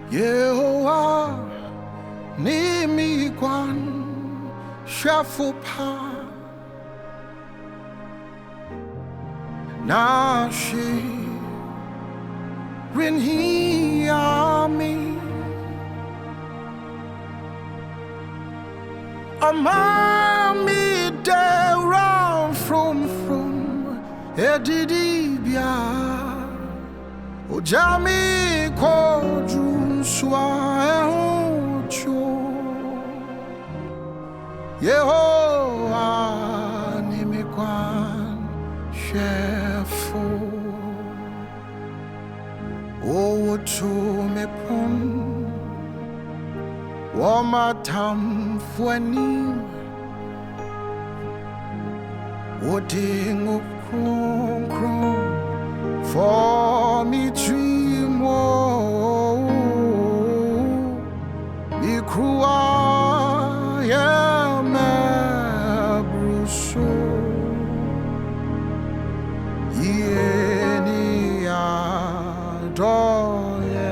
Yehowa ni mi kwan shafupa na shi rin he ami amami de round from edidi bia ojami ko junswa ehocho Yehowa ni mi kwan shefu o to me pon wama tam fuani o ding kron for me dream mi krua ya me bruso yeni adoye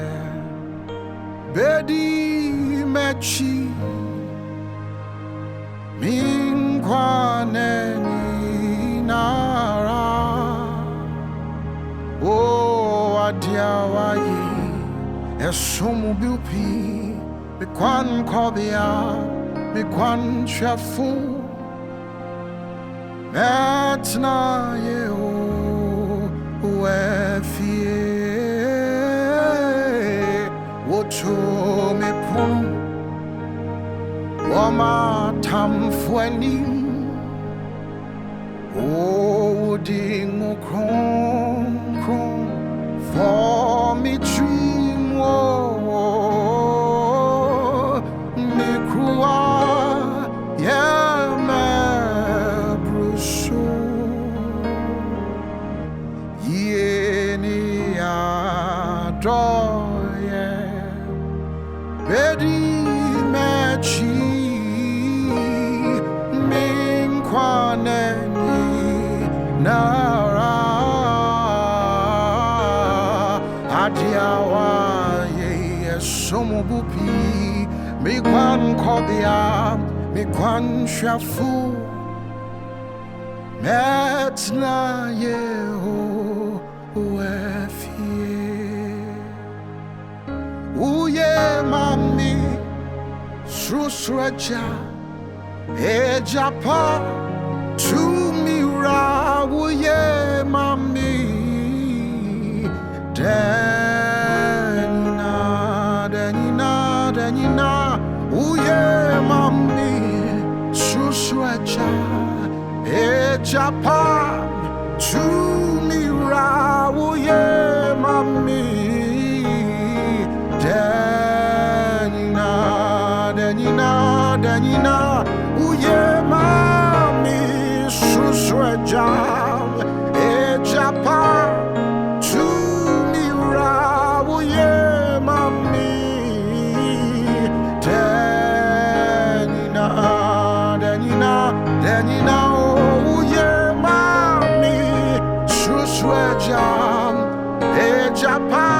bedi mechi min kwaneni nara o adiawaye esomu bilpi me kwan kobia me kwan shafu metna ye o efie woto me pon wama tam fuani o ding kron for me dream me krua ya me bruso yeni adoye bedi mechi min kwaneni nara adiawa ye somo bupi mi kwan kobia mi kwan shafu metna ye o efie uye mami susraja ejapa tu mira uye mami denina uye mami susraja ejapa tu mira uye mami denina uye mami susraja ejapa tu mira uye mami denina uye mami susraja ejapa